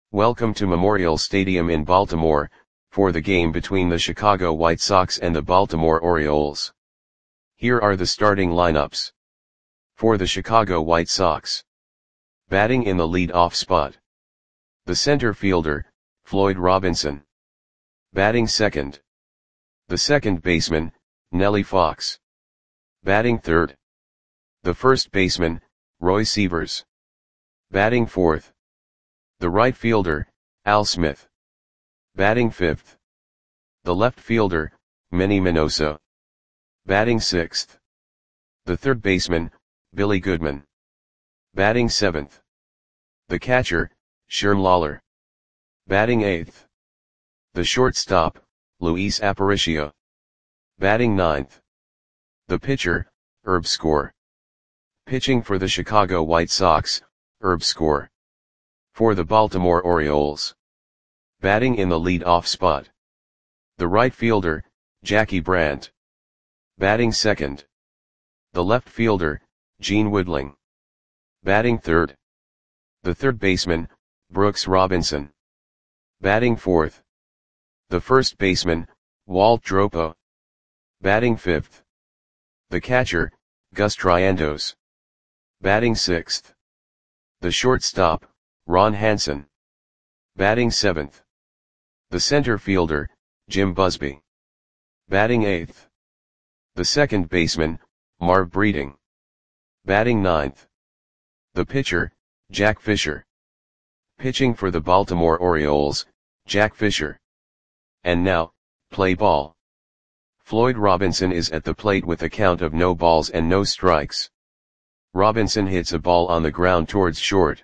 Welcome to Memorial Stadium in Baltimore, for the game between the Chicago White Sox and the Baltimore Orioles. Here are the starting lineups. For the Chicago White Sox. Batting in the lead-off spot. The center fielder, Floyd Robinson. Batting second. The second baseman, Nellie Fox. Batting third. The first baseman, Roy Sievers. Batting fourth. The right fielder, Al Smith. Batting fifth. The left fielder, Manny Minoso. Batting sixth. The third baseman, Billy Goodman. Batting seventh. The catcher, Sherm Lawler. Batting eighth. The shortstop, Luis Aparicio. Batting ninth. The pitcher, Herb Score. Pitching for the Chicago White Sox, Herb Score. For the Baltimore Orioles. Batting in the lead-off spot. The right fielder, Jackie Brandt. Batting second. The left fielder, Gene Woodling. Batting third. The third baseman, Brooks Robinson. Batting fourth. The first baseman, Walt Dropo. Batting fifth. The catcher, Gus Triandos. Batting sixth. The shortstop, Ron Hansen. Batting seventh. The center fielder, Jim Busby. Batting eighth. The second baseman, Marv Breeding. Batting ninth. The pitcher, Jack Fisher. Pitching for the Baltimore Orioles, Jack Fisher. And now, play ball. Floyd Robinson is at the plate with a count of no balls and no strikes. Robinson hits a ball on the ground towards short.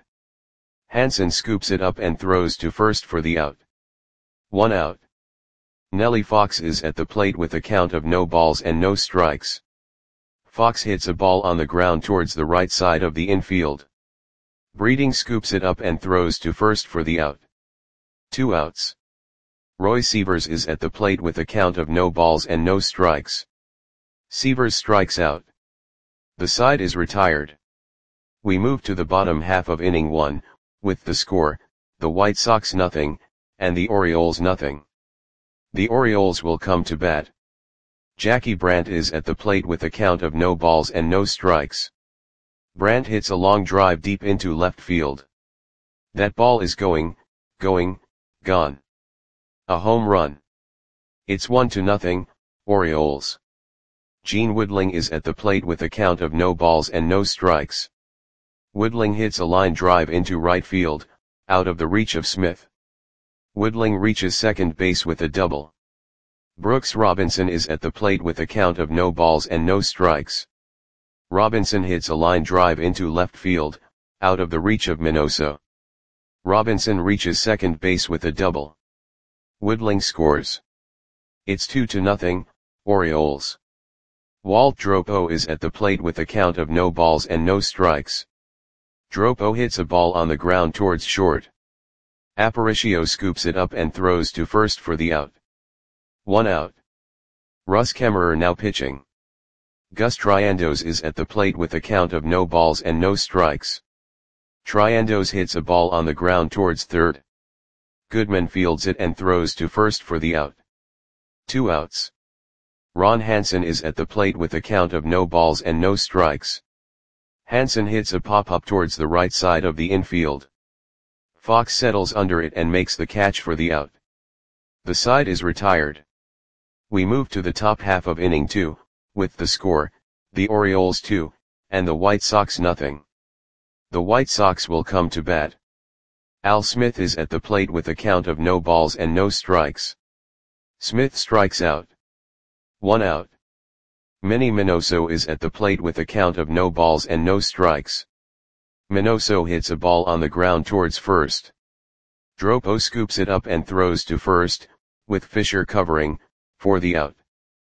Hansen scoops it up and throws to first for the out. 1 out. Nellie Fox is at the plate with a count of no balls and no strikes. Fox hits a ball on the ground towards the right side of the infield. Breeding scoops it up and throws to first for the out. 2 outs. Roy Sievers is at the plate with a count of no balls and no strikes. Sievers strikes out. The side is retired. We move to the bottom half of inning 1, with the score, the White Sox nothing, and the Orioles nothing. The Orioles will come to bat. Jackie Brandt is at the plate with a count of no balls and no strikes. Brandt hits a long drive deep into left field. That ball is gone. A home run. It's 1-0, Orioles. Gene Woodling is at the plate with a count of no balls and no strikes. Woodling hits a line drive into right field, out of the reach of Smith. Woodling reaches second base with a double. Brooks Robinson is at the plate with a count of no balls and no strikes. Robinson hits a line drive into left field, out of the reach of Minoso. Robinson reaches second base with a double. Woodling scores. It's 2-0, Orioles. Walt Dropo is at the plate with a count of no balls and no strikes. Dropo hits a ball on the ground towards short. Aparicio scoops it up and throws to first for the out. 1 out. Russ Kemmerer now pitching. Gus Triandos is at the plate with a count of no balls and no strikes. Triandos hits a ball on the ground towards third. Goodman fields it and throws to first for the out. 2 outs. Ron Hansen is at the plate with a count of no balls and no strikes. Hansen hits a pop-up towards the right side of the infield. Fox settles under it and makes the catch for the out. The side is retired. We move to the top half of inning 2, with the score, the Orioles 2, and the White Sox nothing. The White Sox will come to bat. Al Smith is at the plate with a count of no balls and no strikes. Smith strikes out. 1 out. Manny Minoso is at the plate with a count of no balls and no strikes. Minoso hits a ball on the ground towards first. Dropo scoops it up and throws to first, with Fisher covering, for the out.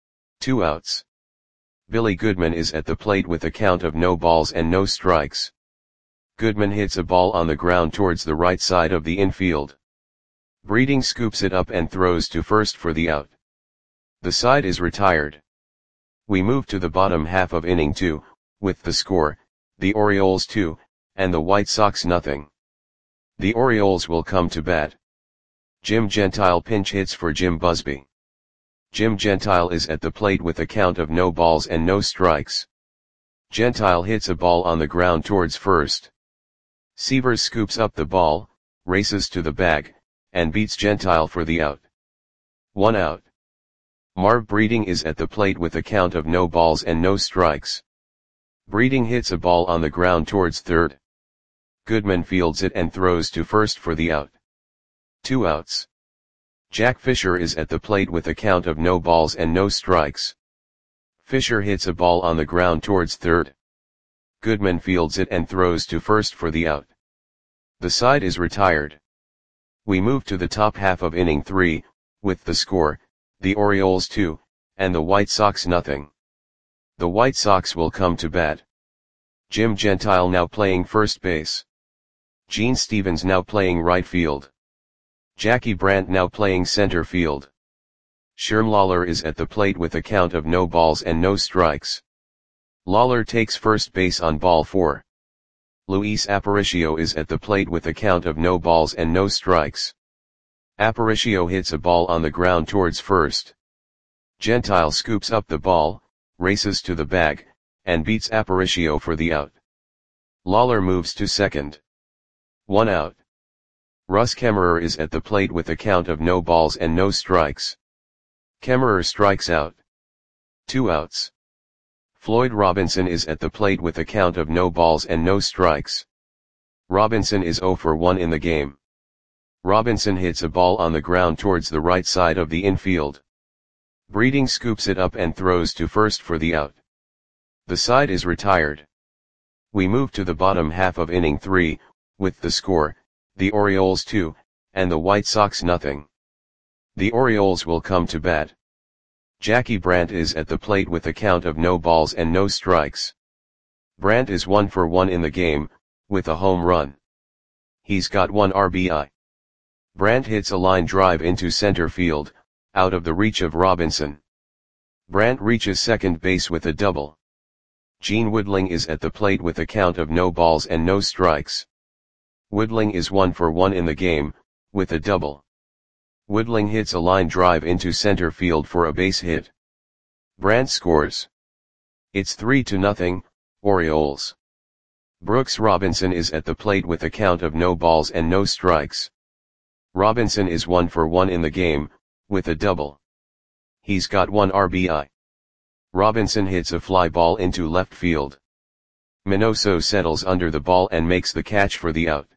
2 outs. Billy Goodman is at the plate with a count of no balls and no strikes. Goodman hits a ball on the ground towards the right side of the infield. Breeding scoops it up and throws to first for the out. The side is retired. We move to the bottom half of inning 2, with the score, the Orioles 2, and the White Sox nothing. The Orioles will come to bat. Jim Gentile pinch hits for Jim Busby. Jim Gentile is at the plate with a count of no balls and no strikes. Gentile hits a ball on the ground towards first. Sievers scoops up the ball, races to the bag, and beats Gentile for the out. 1 out. Marv Breeding is at the plate with a count of no balls and no strikes. Breeding hits a ball on the ground towards third. Goodman fields it and throws to first for the out. 2 outs. Jack Fisher is at the plate with a count of no balls and no strikes. Fisher hits a ball on the ground towards third. Goodman fields it and throws to first for the out. The side is retired. We move to the top half of inning 3, with the score, the Orioles 2, and the White Sox nothing. The White Sox will come to bat. Jim Gentile now playing first base. Gene Stevens now playing right field. Jackie Brandt now playing center field. Sherm Lawler is at the plate with a count of no balls and no strikes. Lawler takes first base on ball 4. Luis Aparicio is at the plate with a count of no balls and no strikes. Aparicio hits a ball on the ground towards first. Gentile scoops up the ball, races to the bag, and beats Aparicio for the out. Lawler moves to second. 1 out. Russ Kemmerer is at the plate with a count of no balls and no strikes. Kemmerer strikes out. 2 outs. Floyd Robinson is at the plate with a count of no balls and no strikes. Robinson is 0 for 1 in the game. Robinson hits a ball on the ground towards the right side of the infield. Breeding scoops it up and throws to first for the out. The side is retired. We move to the bottom half of inning 3, with the score, the Orioles 2, and the White Sox nothing. The Orioles will come to bat. Jackie Brandt is at the plate with a count of no balls and no strikes. Brandt is 1 for 1 in the game, with a home run. He's got 1 RBI. Brandt hits a line drive into center field, out of the reach of Robinson. Brandt reaches second base with a double. Gene Woodling is at the plate with a count of no balls and no strikes. Woodling is 1 for 1 in the game, with a double. Woodling hits a line drive into center field for a base hit. Brandt scores. It's 3-0, Orioles. Brooks Robinson is at the plate with a count of no balls and no strikes. Robinson is 1 for 1 in the game, with a double. He's got 1 RBI. Robinson hits a fly ball into left field. Minoso settles under the ball and makes the catch for the out.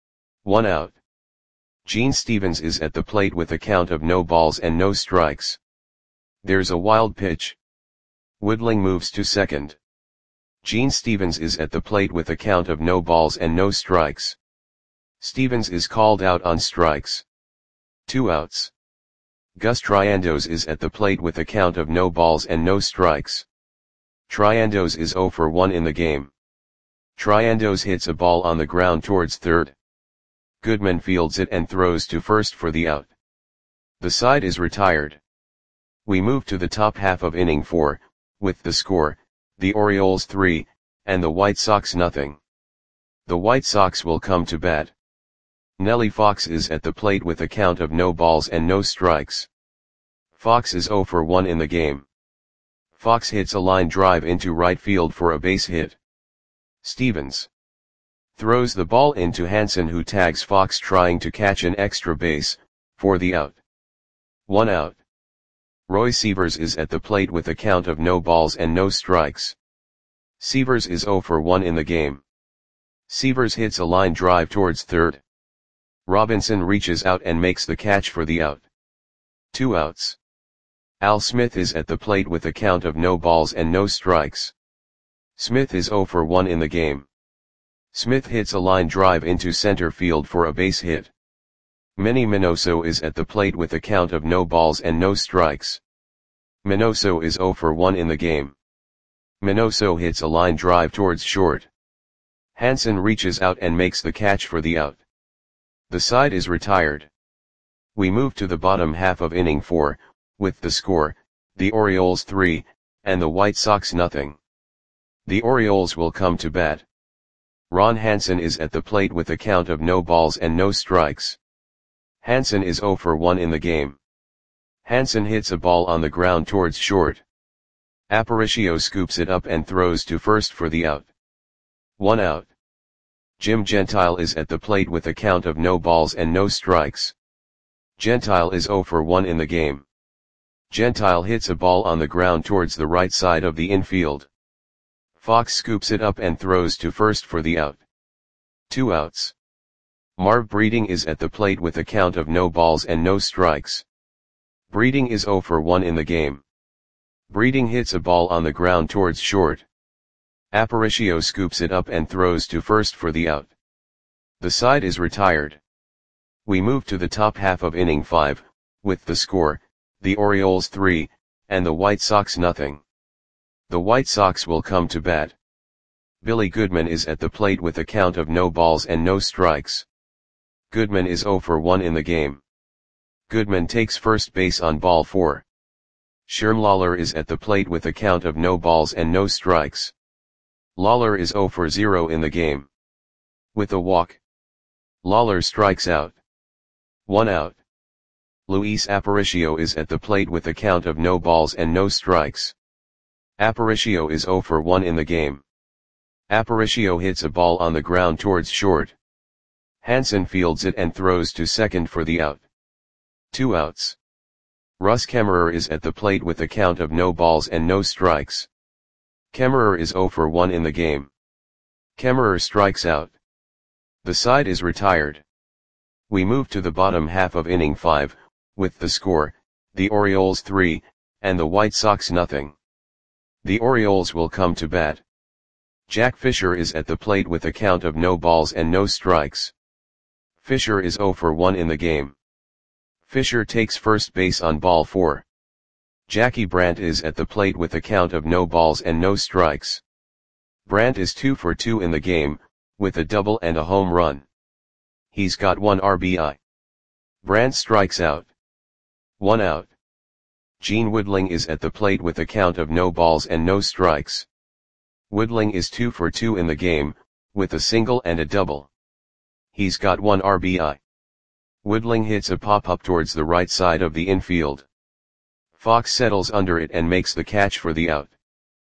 1 out. Gene Stevens is at the plate with a count of no balls and no strikes. There's a wild pitch. Woodling moves to second. Gene Stevens is at the plate with a count of no balls and no strikes. Stevens is called out on strikes. 2 outs. Gus Triandos is at the plate with a count of no balls and no strikes. Triandos is 0 for 1 in the game. Triandos hits a ball on the ground towards third. Goodman fields it and throws to first for the out. The side is retired. We move to the top half of inning 4, with the score, the Orioles 3, and the White Sox nothing. The White Sox will come to bat. Nellie Fox is at the plate with a count of no balls and no strikes. Fox is 0 for 1 in the game. Fox hits a line drive into right field for a base hit. Stevens throws the ball into Hansen, who tags Fox trying to catch an extra base, for the out. 1 out. Roy Sievers is at the plate with a count of no balls and no strikes. Sievers is 0 for 1 in the game. Sievers hits a line drive towards third. Robinson reaches out and makes the catch for the out. 2 outs. Al Smith is at the plate with a count of no balls and no strikes. Smith is 0 for 1 in the game. Smith hits a line drive into center field for a base hit. Manny Minoso is at the plate with a count of no balls and no strikes. Minoso is 0 for 1 in the game. Minoso hits a line drive towards short. Hansen reaches out and makes the catch for the out. The side is retired. We move to the bottom half of inning 4, with the score, the Orioles 3, and the White Sox nothing. The Orioles will come to bat. Ron Hansen is at the plate with a count of no balls and no strikes. Hansen is 0 for 1 in the game. Hansen hits a ball on the ground towards short. Aparicio scoops it up and throws to first for the out. 1 out. Jim Gentile is at the plate with a count of no balls and no strikes. Gentile is 0 for 1 in the game. Gentile hits a ball on the ground towards the right side of the infield. Fox scoops it up and throws to first for the out. 2 outs. Marv Breeding is at the plate with a count of no balls and no strikes. Breeding is 0 for 1 in the game. Breeding hits a ball on the ground towards short. Aparicio scoops it up and throws to first for the out. The side is retired. We move to the top half of inning 5, with the score, the Orioles 3, and the White Sox nothing. The White Sox will come to bat. Billy Goodman is at the plate with a count of no balls and no strikes. Goodman is 0 for 1 in the game. Goodman takes first base on ball 4. Sherm Lawler is at the plate with a count of no balls and no strikes. Lawler is 0 for 0 in the game. With a walk, Lawler strikes out. 1 out. Luis Aparicio is at the plate with a count of no balls and no strikes. Aparicio is 0 for 1 in the game. Aparicio hits a ball on the ground towards short. Hansen fields it and throws to second for the out. 2 outs. Russ Kemmerer is at the plate with a count of no balls and no strikes. Kemmerer is 0 for 1 in the game. Kemmerer strikes out. The side is retired. We move to the bottom half of inning 5, with the score, the Orioles 3, and the White Sox nothing. The Orioles will come to bat. Jack Fisher is at the plate with a count of no balls and no strikes. Fisher is 0 for 1 in the game. Fisher takes first base on ball 4. Jackie Brandt is at the plate with a count of no balls and no strikes. Brandt is 2 for 2 in the game, with a double and a home run. He's got 1 RBI. Brandt strikes out. 1 out. Gene Woodling is at the plate with a count of no balls and no strikes. Woodling is 2 for 2 in the game, with a single and a double. He's got 1 RBI. Woodling hits a pop-up towards the right side of the infield. Fox settles under it and makes the catch for the out.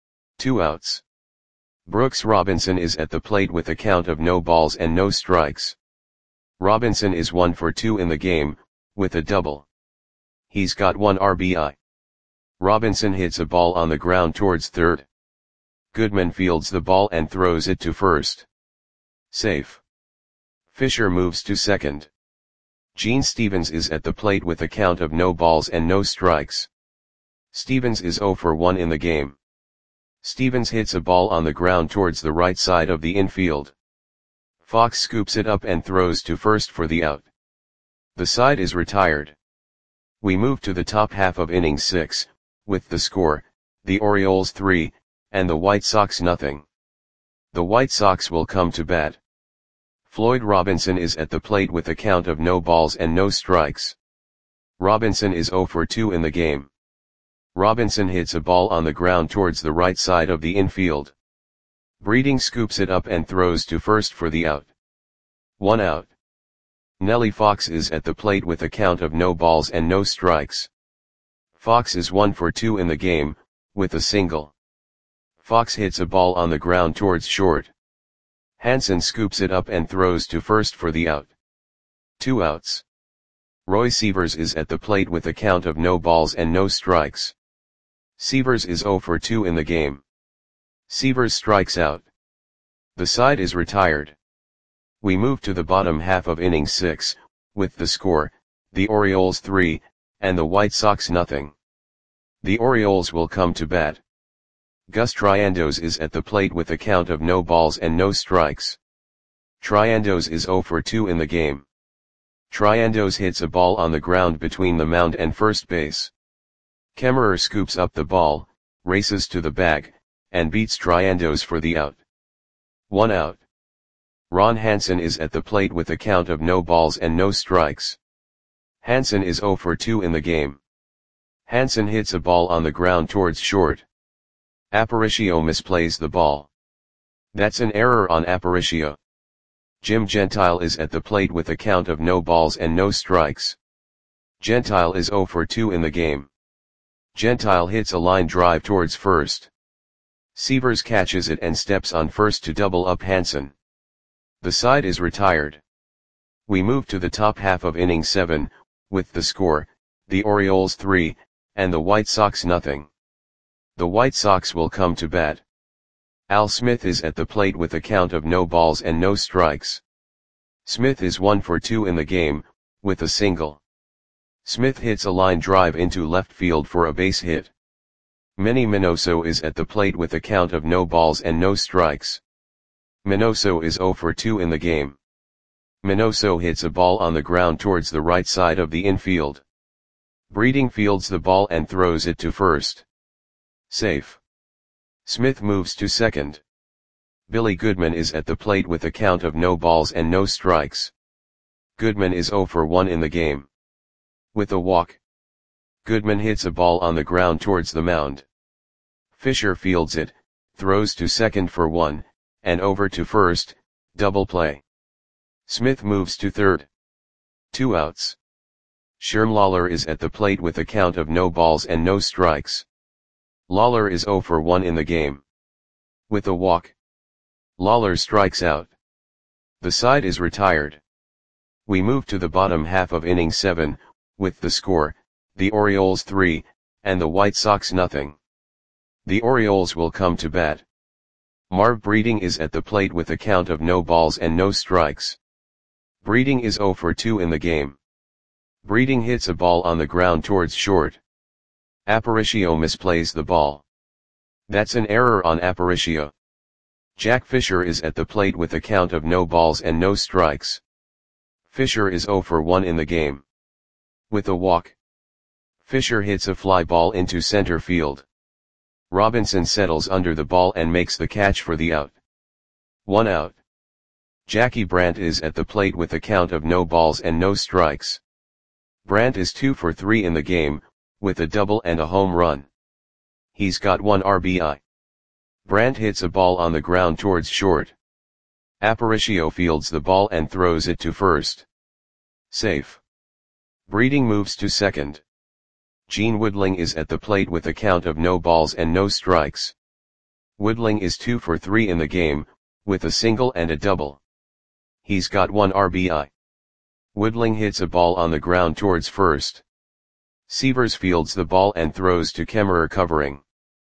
2 outs. Brooks Robinson is at the plate with a count of no balls and no strikes. Robinson is 1 for 2 in the game, with a double. He's got 1 RBI. Robinson hits a ball on the ground towards third. Goodman fields the ball and throws it to first. Safe. Fisher moves to second. Gene Stevens is at the plate with a count of no balls and no strikes. Stevens is 0 for 1 in the game. Stevens hits a ball on the ground towards the right side of the infield. Fox scoops it up and throws to first for the out. The side is retired. We move to the top half of inning 6, with the score, the Orioles 3, and the White Sox nothing. The White Sox will come to bat. Floyd Robinson is at the plate with a count of no balls and no strikes. Robinson is 0 for 2 in the game. Robinson hits a ball on the ground towards the right side of the infield. Breeding scoops it up and throws to first for the out. 1 out. Nellie Fox is at the plate with a count of no balls and no strikes. Fox is 1 for 2 in the game, with a single. Fox hits a ball on the ground towards short. Hansen scoops it up and throws to first for the out. 2 outs. Roy Sievers is at the plate with a count of no balls and no strikes. Sievers is 0 for 2 in the game. Sievers strikes out. The side is retired. We move to the bottom half of inning 6, with the score, the Orioles 3, and the White Sox nothing. The Orioles will come to bat. Gus Triandos is at the plate with a count of no balls and no strikes. Triandos is 0 for 2 in the game. Triandos hits a ball on the ground between the mound and first base. Kemmerer scoops up the ball, races to the bag, and beats Triandos for the out. 1 out. Ron Hansen is at the plate with a count of no balls and no strikes. Hansen is 0 for 2 in the game. Hansen hits a ball on the ground towards short. Aparicio misplays the ball. That's an error on Aparicio. Jim Gentile is at the plate with a count of no balls and no strikes. Gentile is 0 for 2 in the game. Gentile hits a line drive towards first. Sievers catches it and steps on first to double up Hansen. The side is retired. We move to the top half of inning 7, with the score, the Orioles 3, and the White Sox nothing. The White Sox will come to bat. Al Smith is at the plate with a count of no balls and no strikes. Smith is 1 for 2 in the game, with a single. Smith hits a line drive into left field for a base hit. Manny Minoso is at the plate with a count of no balls and no strikes. Minoso is 0 for 2 in the game. Minoso hits a ball on the ground towards the right side of the infield. Breeding fields the ball and throws it to first. Safe. Smith moves to second. Billy Goodman is at the plate with a count of no balls and no strikes. Goodman is 0 for 1 in the game. With a walk. Goodman hits a ball on the ground towards the mound. Fisher fields it, throws to second for 1, and over to first, double play. Smith moves to third. 2 outs. Sherm Lawler is at the plate with a count of no balls and no strikes. Lawler is 0 for 1 in the game. With a walk. Lawler strikes out. The side is retired. We move to the bottom half of inning 7, with the score, the Orioles 3, and the White Sox nothing. The Orioles will come to bat. Marv Breeding is at the plate with a count of no balls and no strikes. Breeding is 0 for 2 in the game. Breeding hits a ball on the ground towards short. Aparicio misplays the ball. That's an error on Aparicio. Jack Fisher is at the plate with a count of no balls and no strikes. Fisher is 0 for 1 in the game. With a walk. Fisher hits a fly ball into center field. Robinson settles under the ball and makes the catch for the out. 1 out. Jackie Brandt is at the plate with a count of no balls and no strikes. Brandt is 2 for 3 in the game, with a double and a home run. He's got 1 RBI. Brandt hits a ball on the ground towards short. Aparicio fields the ball and throws it to first. Safe. Breeding moves to second. Gene Woodling is at the plate with a count of no balls and no strikes. Woodling is 2 for 3 in the game, with a single and a double. He's got 1 RBI. Woodling hits a ball on the ground towards first. Sievers fields the ball and throws to Kemmerer covering.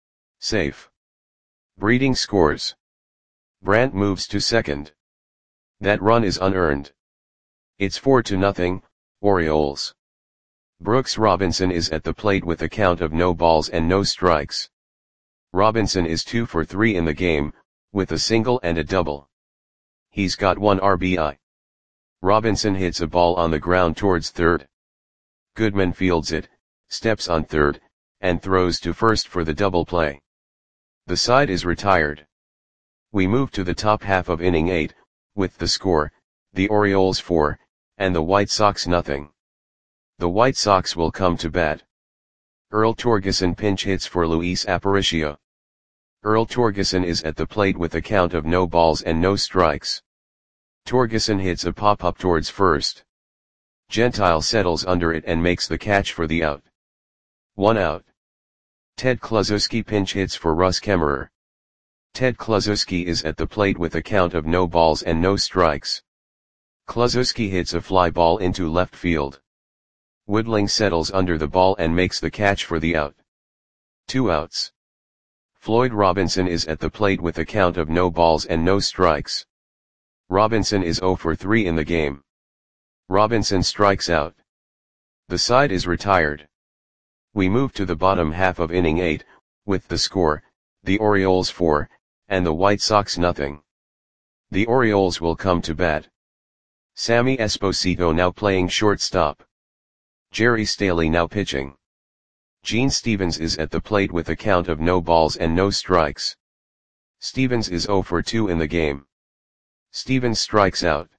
Safe. Breeding scores. Brandt moves to second. That run is unearned. It's 4-0, Orioles. Brooks Robinson is at the plate with a count of no balls and no strikes. Robinson is 2 for 3 in the game, with a single and a double. He's got 1 RBI. Robinson hits a ball on the ground towards third. Goodman fields it, steps on third, and throws to first for the double play. The side is retired. We move to the top half of inning 8, with the score, the Orioles 4, and the White Sox nothing. The White Sox will come to bat. Earl Torgeson pinch hits for Luis Aparicio. Earl Torgeson is at the plate with a count of no balls and no strikes. Torgeson hits a pop-up towards first. Gentile settles under it and makes the catch for the out. 1 out. Ted Kluszewski pinch hits for Russ Kemmerer. Ted Kluszewski is at the plate with a count of no balls and no strikes. Kluszewski hits a fly ball into left field. Woodling settles under the ball and makes the catch for the out. 2 outs. Floyd Robinson is at the plate with a count of no balls and no strikes. Robinson is 0 for 3 in the game. Robinson strikes out. The side is retired. We move to the bottom half of inning 8, with the score, the Orioles 4, and the White Sox nothing. The Orioles will come to bat. Sammy Esposito now playing shortstop. Jerry Staley now pitching. Gene Stevens is at the plate with a count of no balls and no strikes. Stevens is 0 for 2 in the game. Stevens strikes out.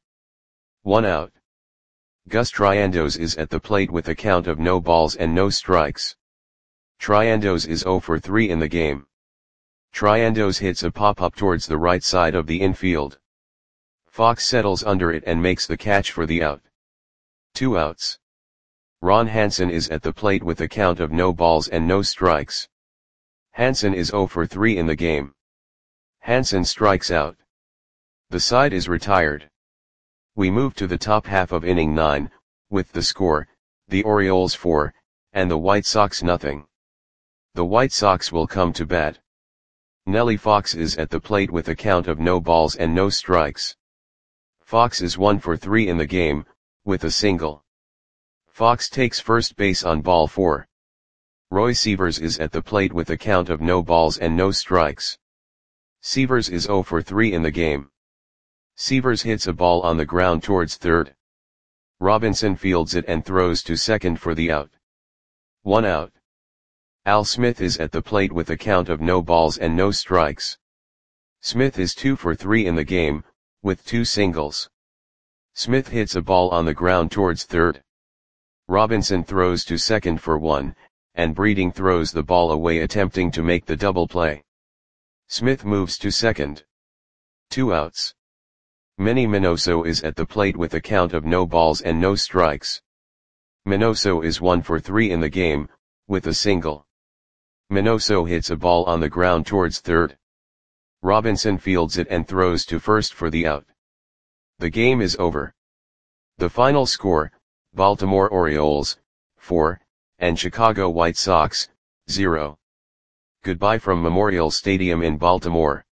1 out. Gus Triandos is at the plate with a count of no balls and no strikes. Triandos is 0 for 3 in the game. Triendos hits a pop-up towards the right side of the infield. Fox settles under it and makes the catch for the out. 2 outs. Ron Hansen is at the plate with a count of no balls and no strikes. Hansen is 0 for 3 in the game. Hansen strikes out. The side is retired. We move to the top half of inning 9, with the score, the Orioles 4, and the White Sox nothing. The White Sox will come to bat. Nellie Fox is at the plate with a count of no balls and no strikes. Fox is 1 for 3 in the game, with a single. Fox takes first base on ball 4. Roy Sievers is at the plate with a count of no balls and no strikes. Sievers is 0 for 3 in the game. Sievers hits a ball on the ground towards third. Robinson fields it and throws to second for the out. 1 out. Al Smith is at the plate with a count of no balls and no strikes. Smith is 2 for 3 in the game, with 2 singles. Smith hits a ball on the ground towards third. Robinson throws to second for 1, and Breeding throws the ball away attempting to make the double play. Smith moves to second. 2 outs. Manny Minoso is at the plate with a count of no balls and no strikes. Minoso is 1 for 3 in the game, with a single. Minoso hits a ball on the ground towards third. Robinson fields it and throws to first for the out. The game is over. The final score, Baltimore Orioles, 4, and Chicago White Sox, 0. Goodbye from Memorial Stadium in Baltimore.